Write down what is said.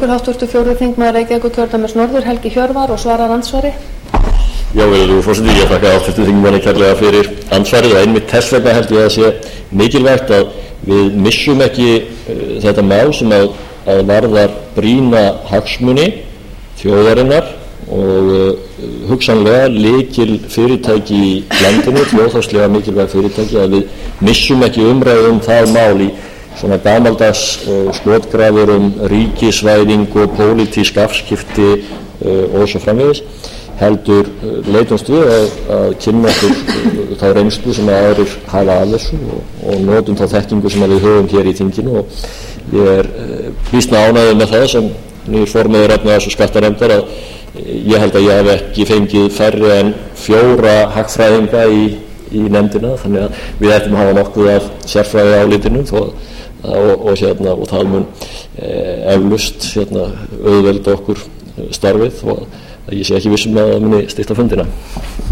Háttvirtur fjórði þingmaður Reykjavíkurkjördæmis norður Helgi Hjörvar og svarar andsvari. Já, virðulegur forseti, ég þakka háttvirtum þingmanni kærlega fyrir andsvarið og einmitt þess vegna held ég að sé mikilvægt að við missum ekki þetta mál sem að varðar brýna hagsmuni þjóðarinnar og hugsanlega lykil fyrirtæki í landinu, þjóðhagslega mikilvæg fyrirtæki, að við missum ekki umræðu það mál í svona gamaldags skotgrafur ríkisvæðing og pólitísk afskipti og svo framvegis, heldur leitumst við að kynna okkur þá reynslu sem aðrir hafa af þessu og notum þá þekkingu sem við höfum hér í þinginu og ég býsna ánægður með það sem nýr formaður efnahags- og skattanefndar að ég held að ég hef ekki fengið færri en 4 hagfræðinga í nefndina, þannig að við ættum að hafa nokkuð af sérfræði álitinu og það mun eflaust auðvelda okkur starfið og ég sé ekki vissum að það muni stytta fundina.